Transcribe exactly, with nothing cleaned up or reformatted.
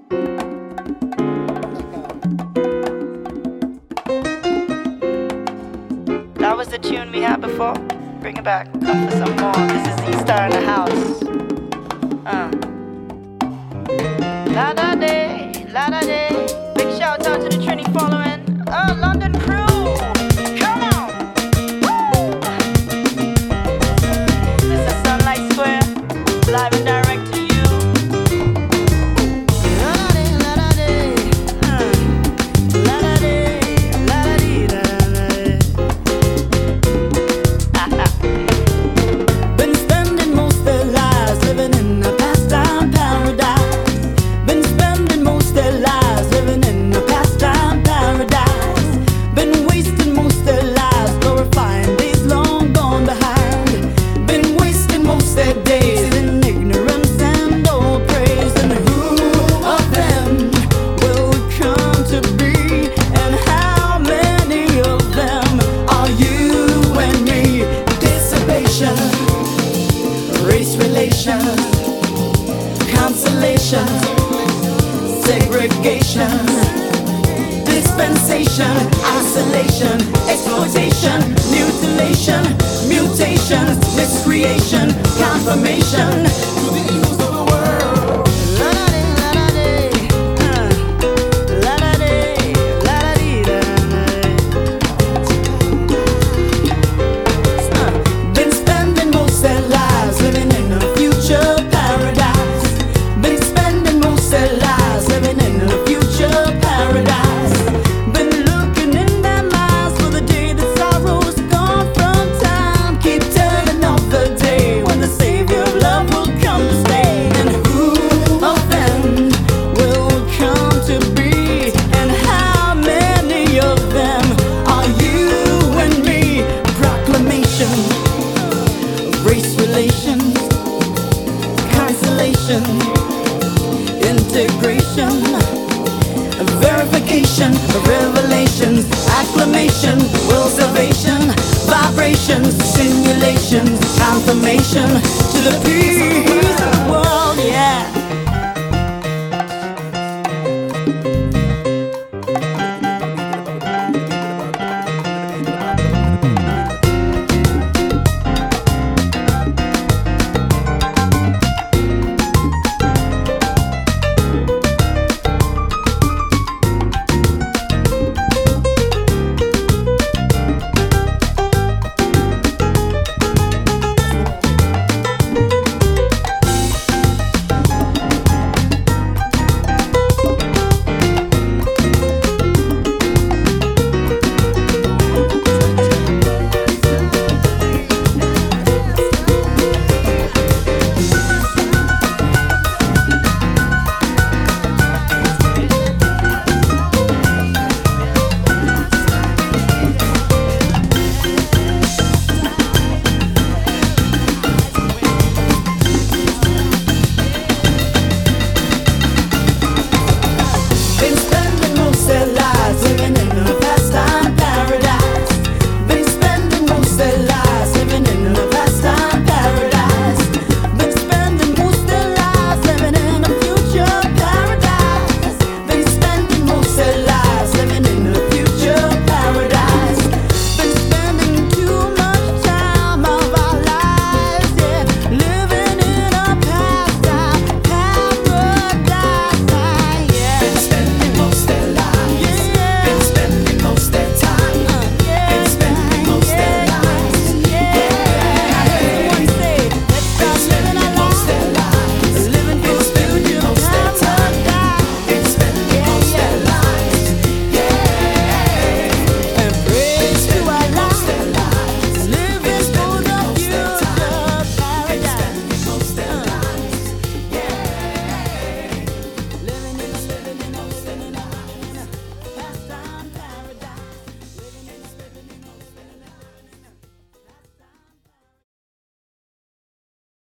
That was the tune we had before. Bring it back. Come for some more. This is Z-Star in the house. Uh. La da day, la da day. Big shout out to the Trini following. Uh, London crew. Come on. Woo. This is Sunlight Square. Live and direct to you. La da day, la da day. Uh. La da day, la da dee, la da day. Been spending most their lives living in a pastime paradise. Been spending most their lives living in a pastime paradise. Been wasting most their lives glorifying days long gone behind. Been wasting most their days in ignorance and old praise. And who of them will come to be? And how many of them are you and me? Dissipation, race relations, consolation, segregation, dispensation, isolation, exploitation, mutilation, mutation, miscreation, confirmation to the evils of the world. La da day, la da day. Uh. La da day, la da dee, la da day. Been spending most their lives living in a future paradise. Been spending most their lives living in a future paradise. Been looking in their minds for the day that sorrow's gone from time. Keep telling of the day when the Savior of love will come to stay. And who of them will come to be? And how many of them are you and me? Proclamation, race relations, consolation, integration, verification, revelations, acclamation, will salvation, vibrations, simulations, confirmation to the peace of the world, yeah.